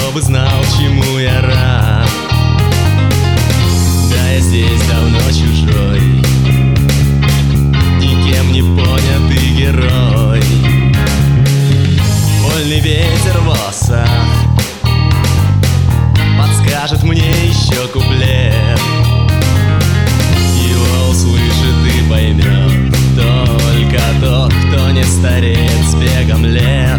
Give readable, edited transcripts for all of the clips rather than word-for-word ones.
чтобы знал, чему я рад. Да, я здесь давно чужой, никем не понятый герой. Вольный ветер в волосах подскажет мне еще куплет. Его услышит и поймет только тот, кто не стареет с бегом лет.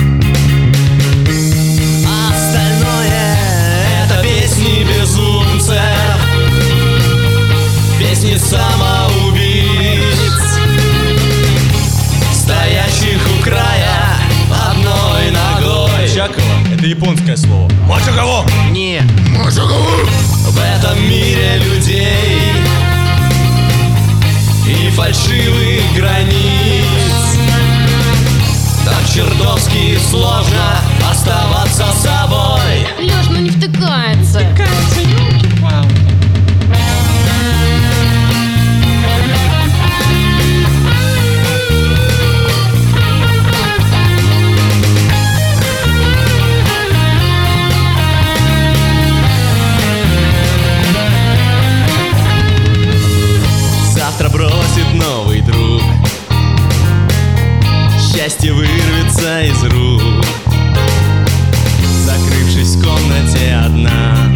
А остальное — это песни безумцев, песни самоубийц, стоящих у края одной ногой. Мочакова — это японское слово. Моча кого? Не. Моча кого? В этом мире людей и фальшивых границ так чертовски сложно оставаться собой. Лёш, ну не втыкается. Завтра бросит новый друг, счастье вырвется из рук. Закрывшись в комнате одна,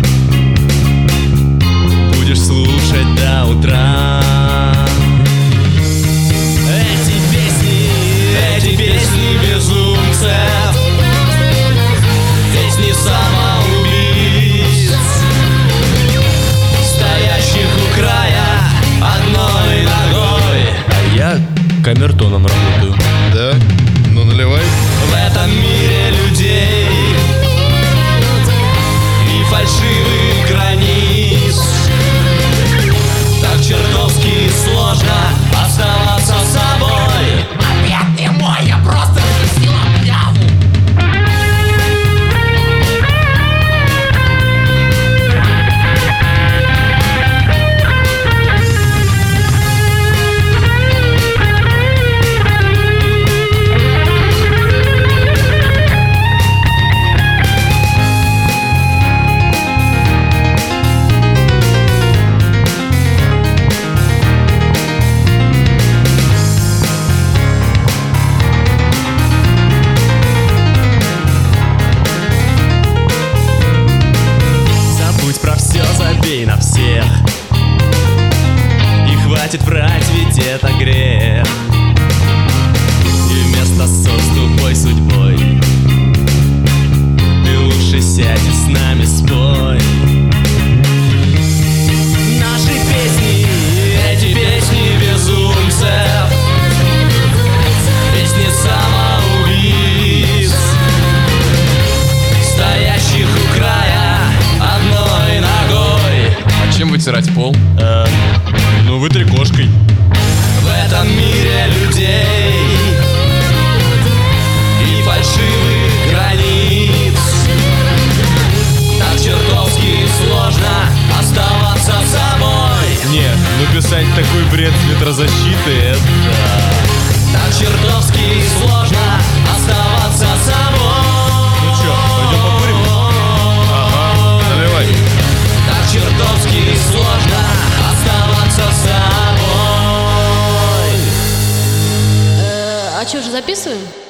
будешь слушать до утра. Эти песни безумцев, песни самоубийц, стоящих у края одной ногой. А я камертоном работаю. Да? Ну наливай. В этом мире людей и фальшивых границ так чертовски сложно оставаться собой. Опять ты мой, я просто распустила пляву. Забей на всех, и хватит врать, ведь это грех. И вместо с тупой судьбой ты лучше сядь и с нами спой. Наши песни, эти песни безумцев, песни самоубийц, стоящих у края одной ногой. А чем вытирать пол? Ну, вытри кошкой. В этом мире людей и фальшивых границ так чертовски сложно оставаться собой. Нет, написать такой бред с ветрозащиты — это... Так чертовски сложно оставаться собой. Ну чё, пойдём покурим? Ага, наливай. Так чертовски сложно оставаться собой. А что, уже записываем?